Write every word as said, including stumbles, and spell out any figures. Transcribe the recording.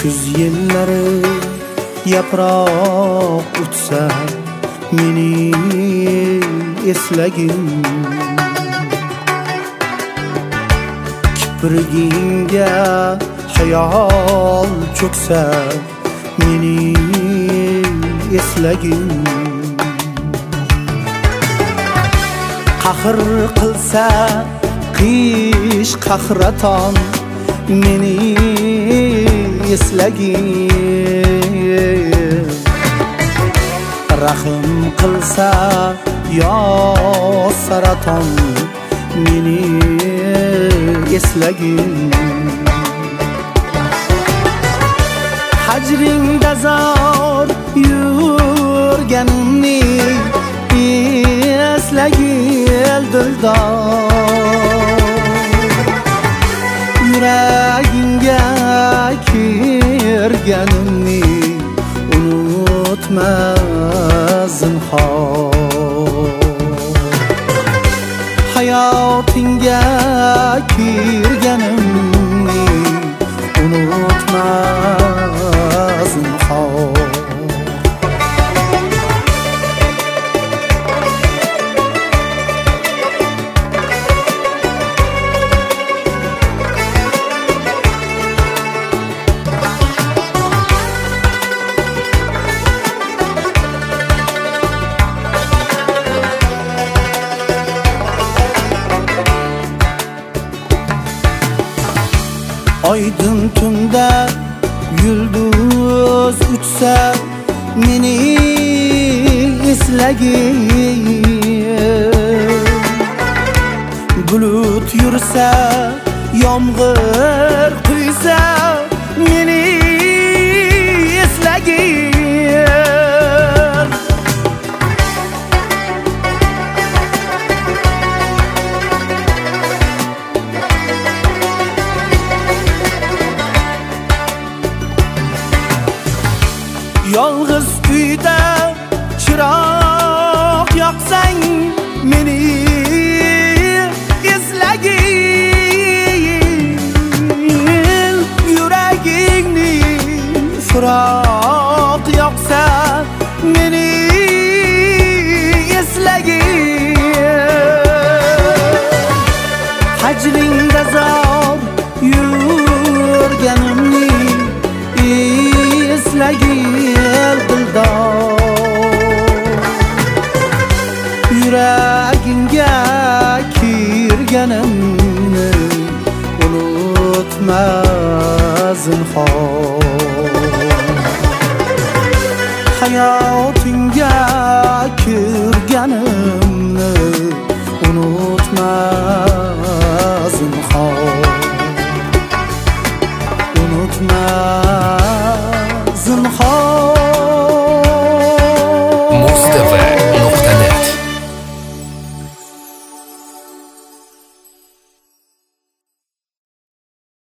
kuz yillari yaproq uchsa meni eslagin, kiprigingga hayol cho'ksa meni eslagin, qahr qilsa qish qahraton meni eslagin, rahm qilsa yo saraton meni eslagin, hajringda zor yurganimni eslagin dildor, yuragingga kirganimni unutma zinhor, hayotingga kirganimni unutma zinhor. Oydin tunda yulduz uchsa meni eslagin, bulut yursa yomg'ir quysa meni eslagin, yolg'iz uyda chiroq yoqsang meni eslagin, yuragingni firoq yoqsa meni eslagin, hajringda zor yurganimni eslagin dildor, yuragingga kirganimni unutma zinhor, hayotingga kirganimni unutma zinhor, unutma